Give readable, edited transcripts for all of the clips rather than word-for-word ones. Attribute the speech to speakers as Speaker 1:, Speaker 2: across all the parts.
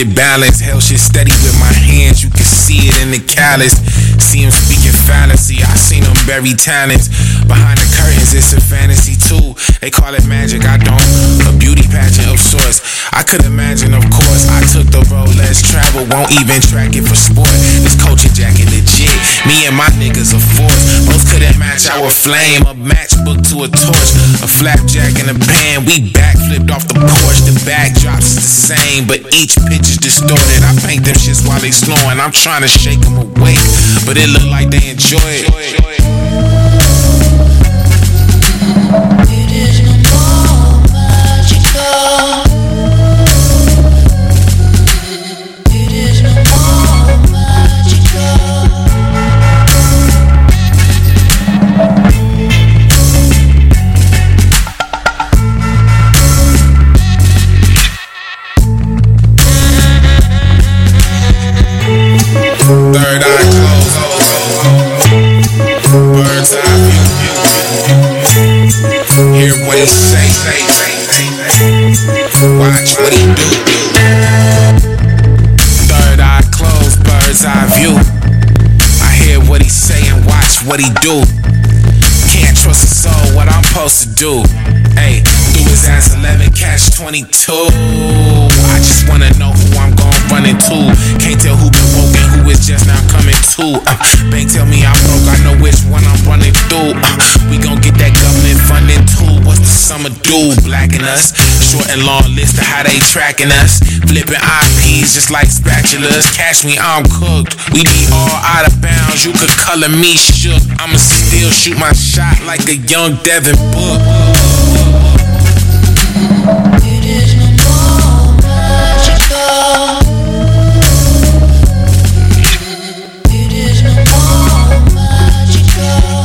Speaker 1: shit balanced. Hell shit steady with my hands, you can see it in the callus. See him speaking fallacy, I seen him bury talents. Behind the curtains, it's a fantasy too. They call it magic, I don't. A beauty pageant of sorts. I could imagine, of course, I took the road less travel, won't even track it for sport. This culture jacket legit, me and my niggas a force. Both couldn't match our flame, a matchbook to a torch. A flapjack in a pan, we backflipped off the porch. The backdrops is the same, but each pitch is distorted. I paint them shits while they snoring, I'm trying to shake them awake, but it look like they enjoy it.
Speaker 2: It is no more magical. It is no more magical.
Speaker 1: Third eye closed, bird's eye view. Hear what he say, watch what he do. Third eye closed, bird's eye view. I hear what he say and watch what he do. Can't trust a soul, what I'm supposed to do. Hey, through his ass 11, catch 22. I just wanna know who I'm gon' run into. Can't tell who been woken, who is just now coming to. Bank tell me I'm broke, I know which one I'm running through. We gon' get that government funding too. What's the summer do? Blacking us. Short and long list of how they tracking us. Flipping IPs just like spatulas. Catch me, I'm cooked. We be all out of bounds, you could color me shook. I'ma still shoot my shot like a young Devin Book.
Speaker 2: It is no more magical. It is no more magical.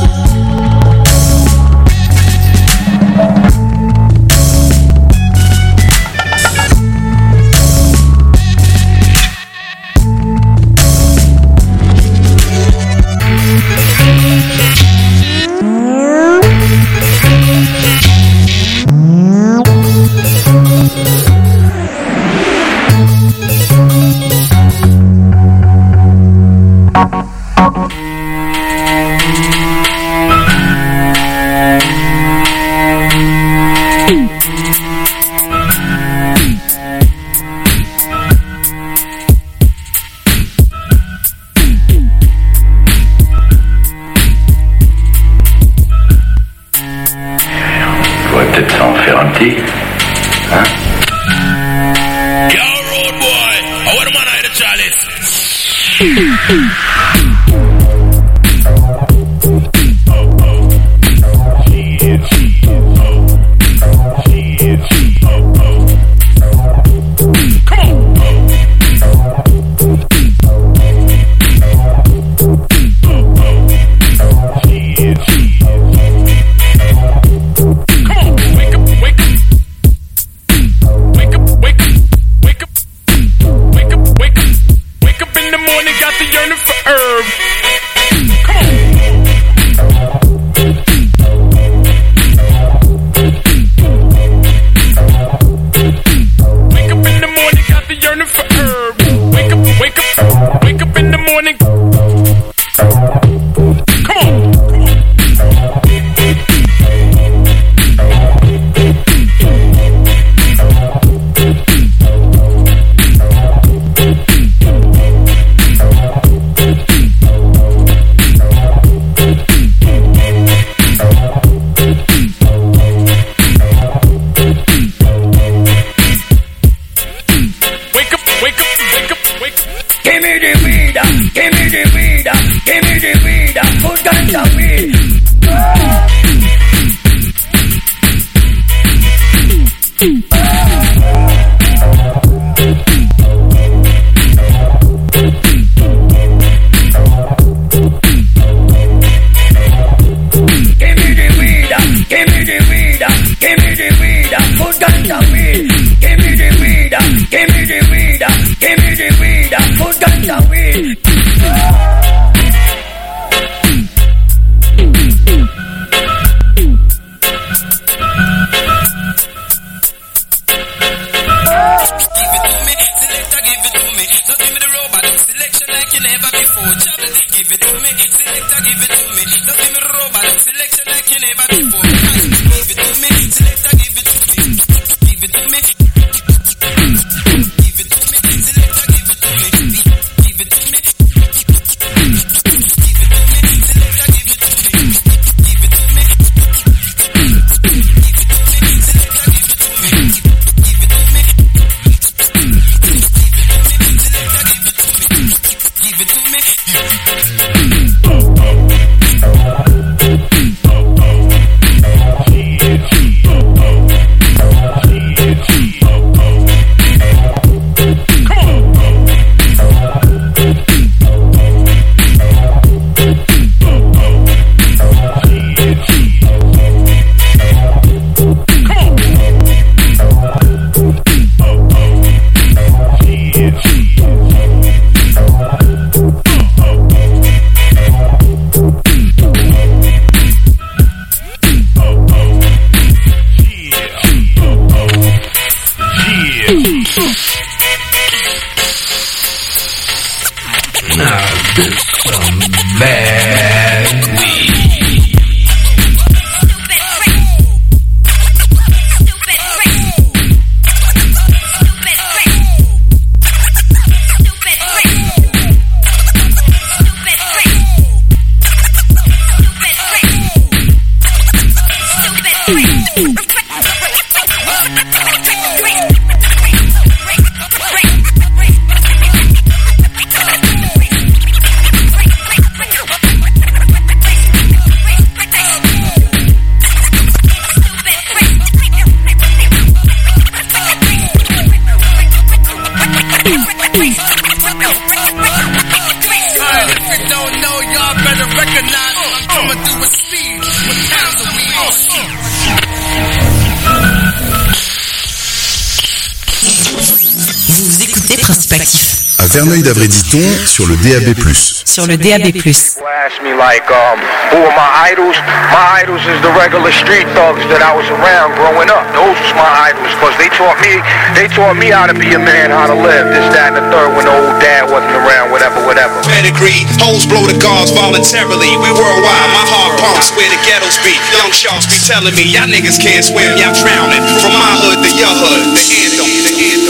Speaker 3: Verneuil d'Avray dit-on sur le DAB+.
Speaker 4: Sur le DAB+.
Speaker 5: People ask me like, who are my idols? My idols is the regular street thugs that I was around growing up. Those was my idols because they taught me how to be a man, how to live, this, that, and the third when the old dad wasn't around, whatever.
Speaker 6: Pedigree, hoes blow the guards voluntarily. We worldwide, my heart pumps where the ghettos be. Young sharks be telling me, y'all niggas can't swim, y'all drowning. From my hood to your hood, the anthem, the anthem.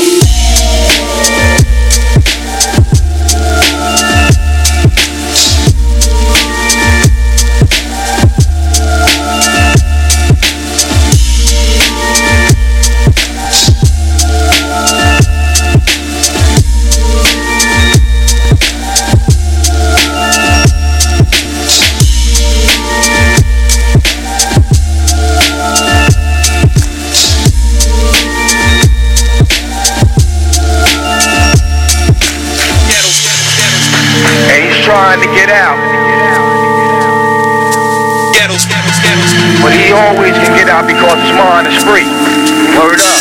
Speaker 5: Trying to get out,
Speaker 6: Ghettos.
Speaker 5: but he always can get out because his mind is free. Word up.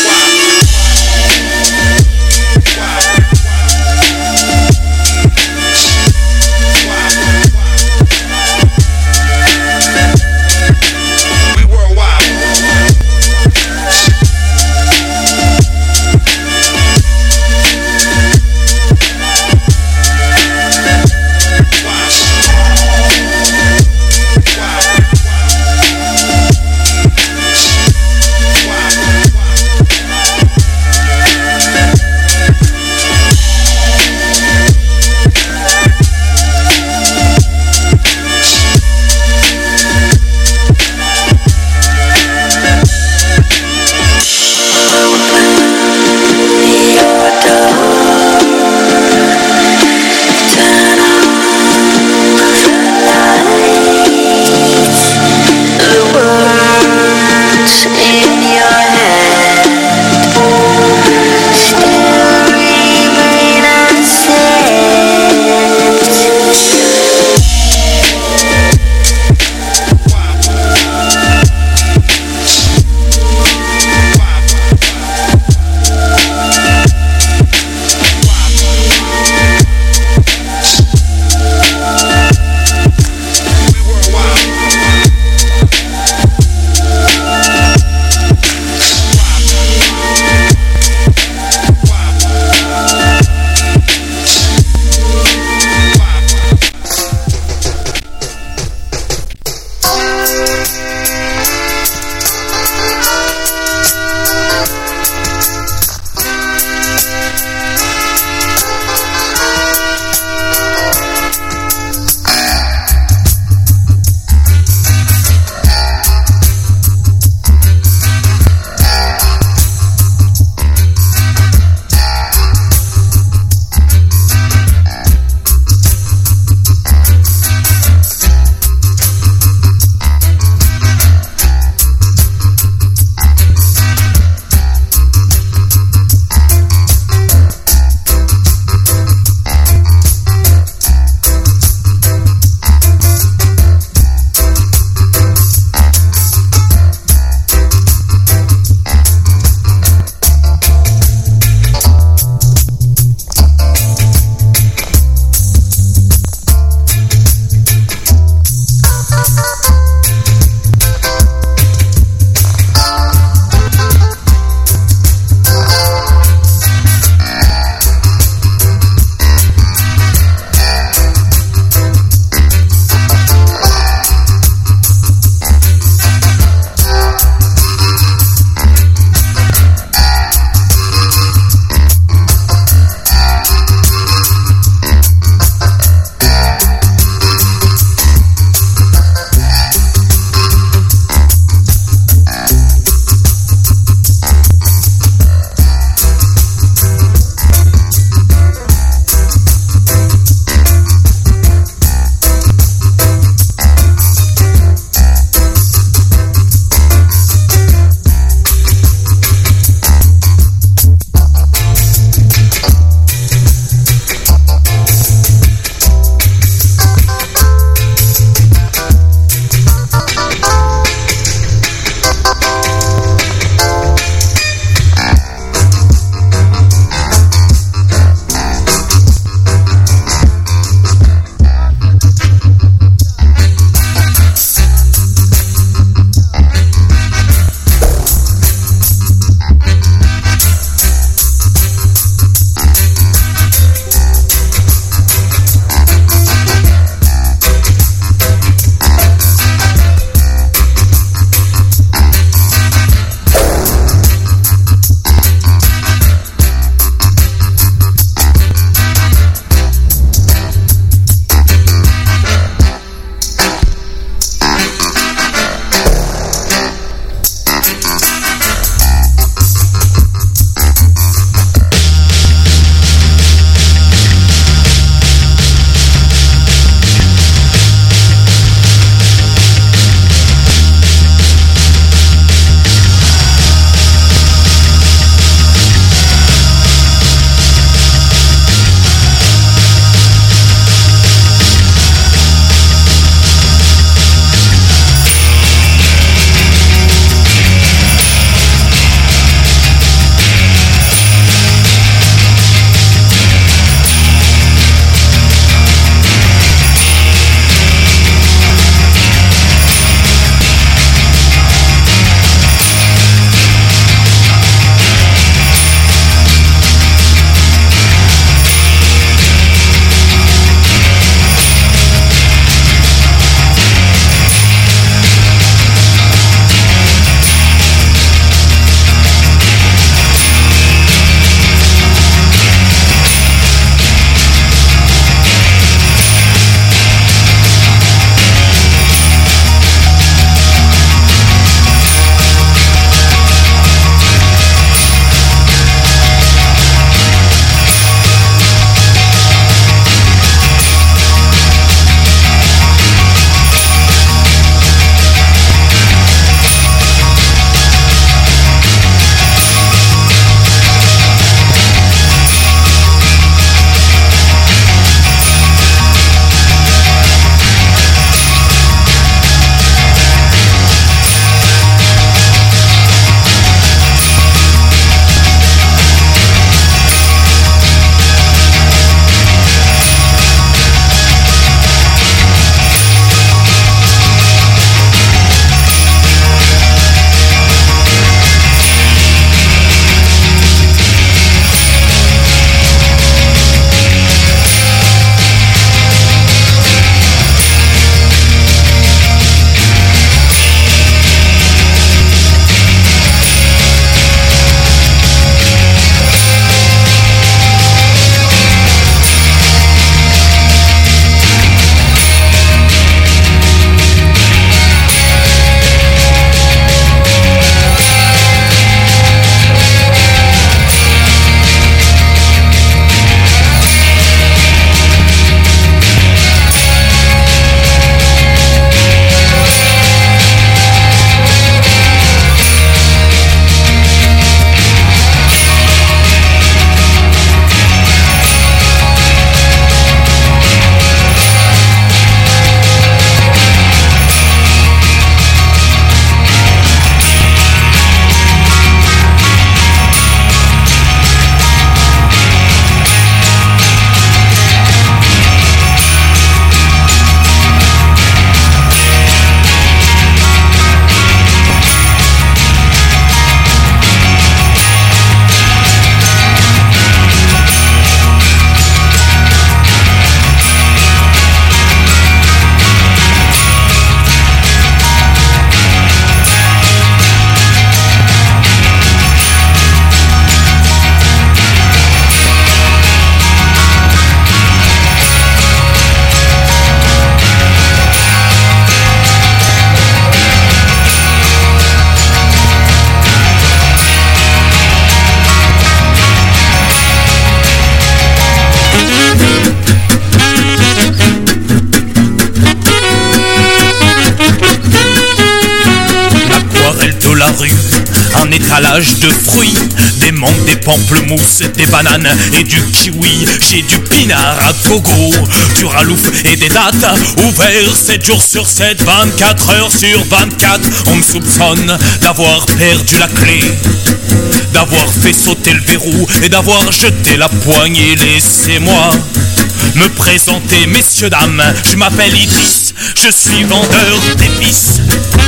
Speaker 4: un étalage de fruits, des mangues, des pamplemousses, des bananes et du kiwi. J'ai du pinard à gogo, du ralouf et des dattes. Ouvert 7 jours sur 7, 24 heures sur 24. On me soupçonne d'avoir perdu la clé, d'avoir fait sauter le verrou et d'avoir jeté la poignée. Laissez-moi me présenter, messieurs, dames. Je m'appelle Idriss, je suis vendeur d'épices.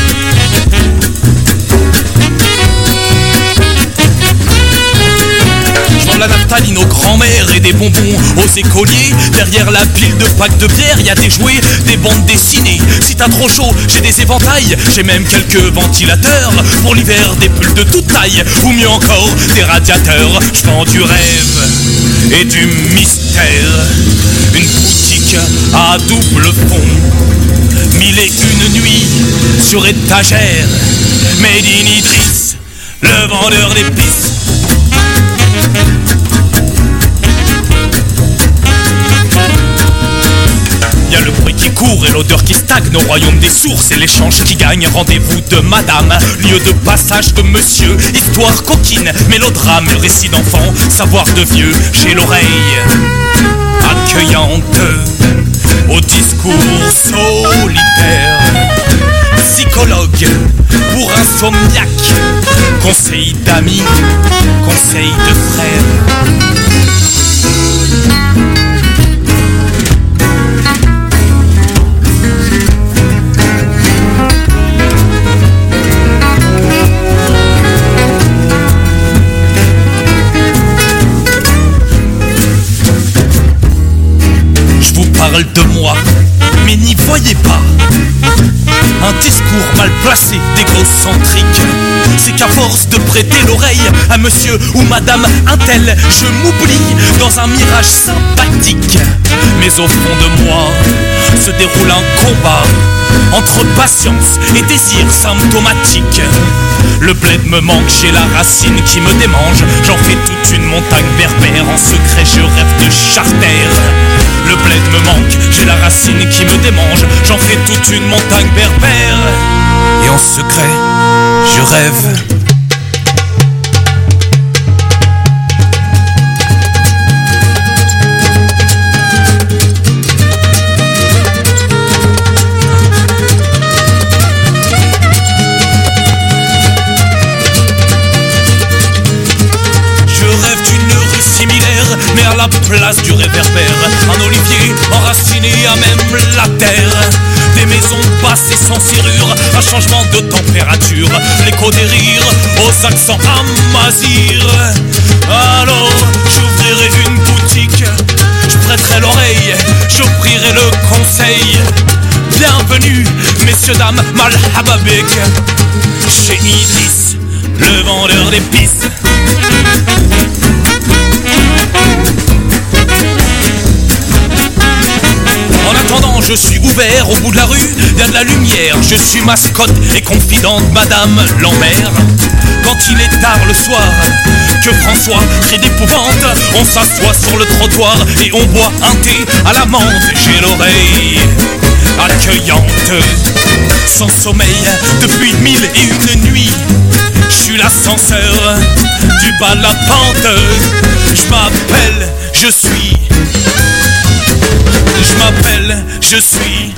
Speaker 4: Je vends la naphtaline aux grands-mères et des bonbons aux écoliers. Derrière la pile de packs de bière, y a des jouets, des bandes dessinées. Si t'as trop chaud, j'ai des éventails, j'ai même quelques ventilateurs. Pour l'hiver, des pulls de toute taille, ou mieux encore, des radiateurs. Je vends du rêve et du mystère. Une boutique à double fond, 1001 nuits sur étagère. Made in Idriss, le vendeur d'épices. Y'a le bruit qui court et l'odeur qui stagne au royaume des sources et l'échange qui gagne. Rendez-vous de madame, lieu de passage de monsieur. Histoire coquine, mélodrame, le récit d'enfant, savoir de vieux. J'ai l'oreille accueillante au discours solitaire. Psychologue pour insomniaque, conseil d'amis, conseil de frères. Parle de moi, mais n'y voyez pas un discours mal placé, d'égocentrique. C'est qu'à force de prêter l'oreille à monsieur ou madame un tel, je m'oublie dans un mirage sympathique. Mais au fond de moi se déroule un combat entre patience et désir symptomatique. Le bled me manque, j'ai la racine qui me démange. J'en fais toute une montagne berbère, en secret je rêve de charter. Le bled me manque, j'ai la racine qui me démange. J'en fais toute une montagne berbère, et en secret je rêve. Mais à la place du réverbère, un olivier enraciné à même la terre. Des maisons basses et sans serrure, un changement de température, l'écho des rires aux accents amazirs. Alors j'ouvrirai une boutique, je prêterai l'oreille, j'offrirai le conseil. Bienvenue, messieurs, dames, malhaba bek, chez Idriss, le vendeur d'épices. En attendant, je suis ouvert au bout de la rue, y a de la lumière, je suis mascotte et confidente Madame Lambert. Quand il est tard le soir, que François crie d'épouvante, on s'assoit sur le trottoir et on boit un thé à la menthe. J'ai l'oreille accueillante, sans sommeil depuis 1001 nuits. Je suis l'ascenseur du bas de la pente. Je m'appelle, je suis. Je m'appelle, je suis.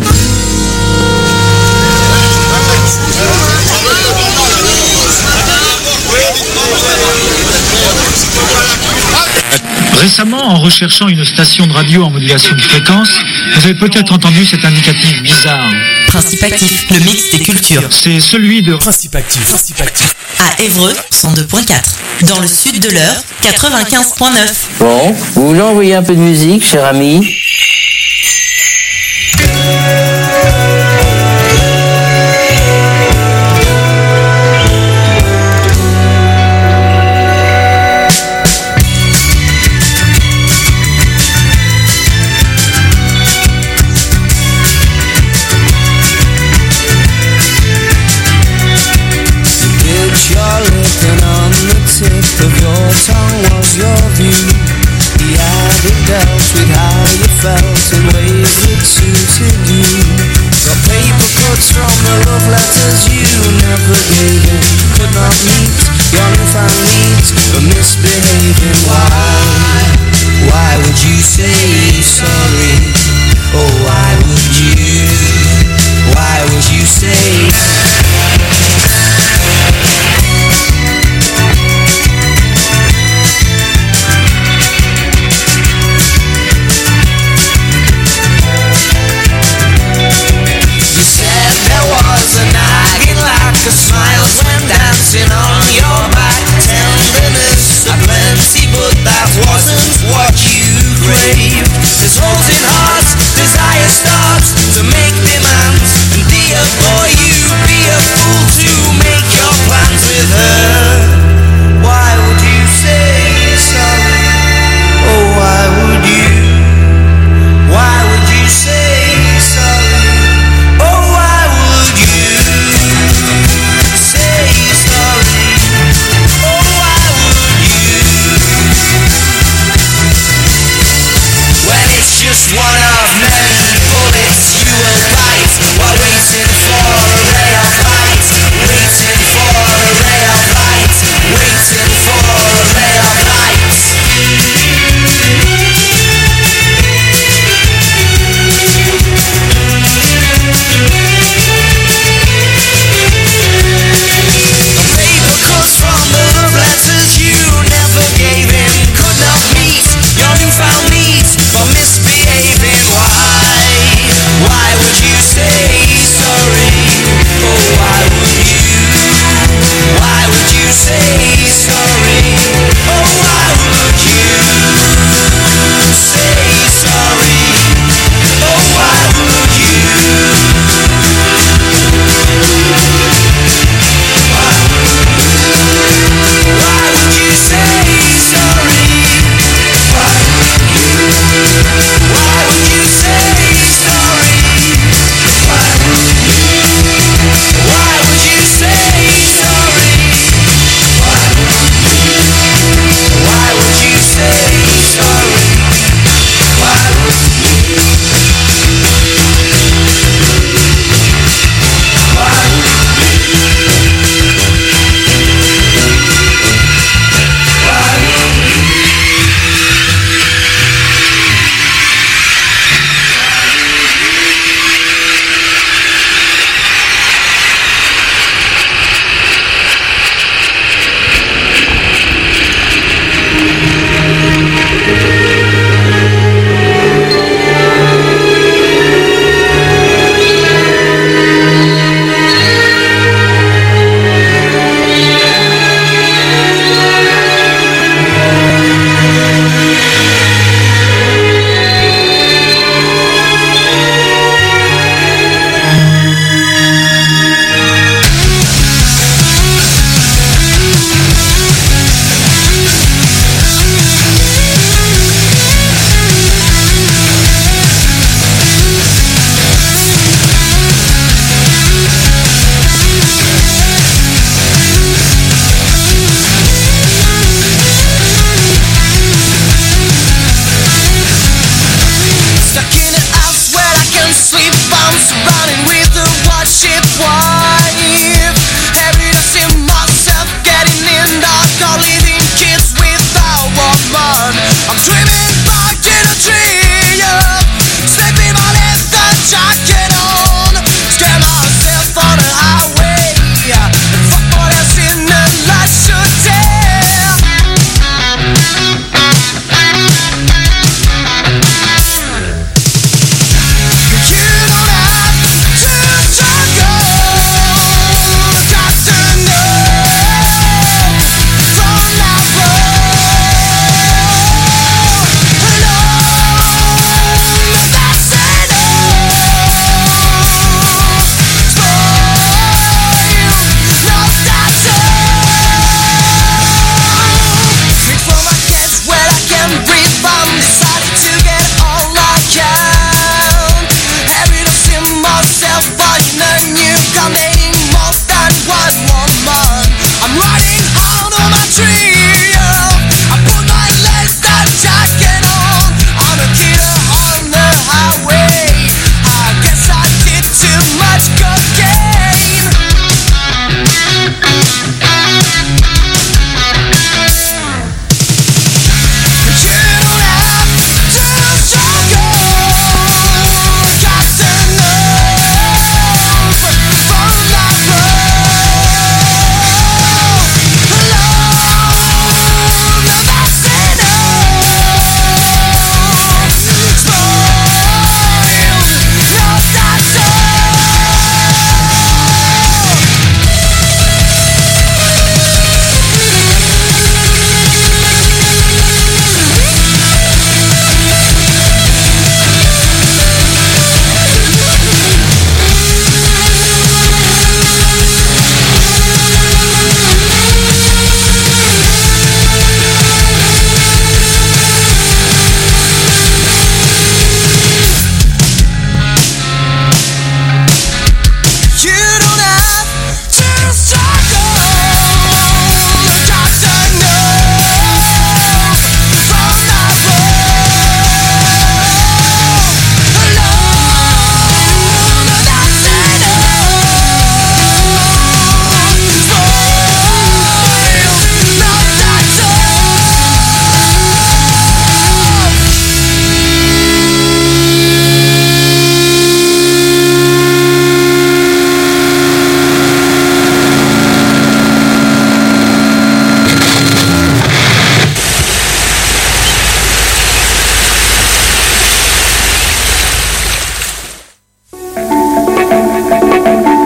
Speaker 7: Récemment, en recherchant une station de radio en modulation de fréquence, vous avez peut-être entendu cet indicatif bizarre.
Speaker 8: Principe actif, le mix des cultures.
Speaker 7: C'est celui de
Speaker 4: Principe actif.
Speaker 8: À Évreux, 102.4. Dans le sud de l'Eure, 95.9.
Speaker 9: Bon, vous voulez envoyer un peu de musique, cher ami?
Speaker 2: Of your tongue was your view. The addict dealt with how you felt in ways that suited you. Got paper cuts from the love letters you never gave him. Could not meet your newfound needs for misbehaving. Why would you say sorry? Oh, why would you?